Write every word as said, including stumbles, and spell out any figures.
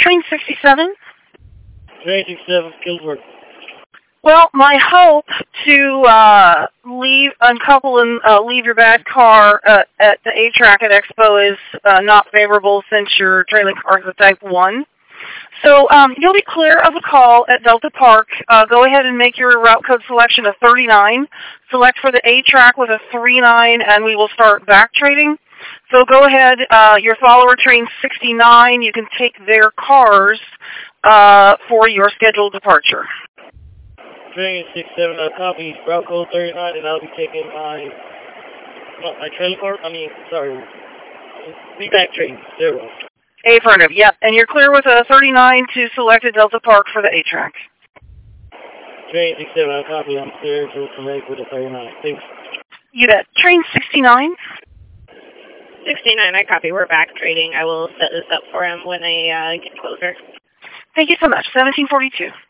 Train sixty-seven. Train sixty-seven, Kilburn. Well, my hope to uh, leave, uncouple and uh, leave your bad car uh, at the A-Track at Expo is uh, not favorable since your trailing car is a Type one. So um, you'll be clear of a call at Delta Park. Uh, go ahead and make your route code selection a thirty-nine. Select for the A-Track with a three nine, and we will start back trading. So go ahead, uh, your follower train sixty-nine, you can take their cars uh, for your scheduled departure. Train sixty-seven, I'll copy route code thirty-nine, and I'll be taking my, my trailer car, I mean, sorry, the back train, zero. Affirmative, yep. And you're clear with a thirty-nine to select at Delta Park for the A-Track. Train sixty-seven, I'll copy, I'm clear to select with a thirty-nine. Thanks. You bet. Train sixty-nine. sixty-nine, I copy. We're back trading. I will set this up for him when I uh, get closer. Thank you so much. seventeen forty-two.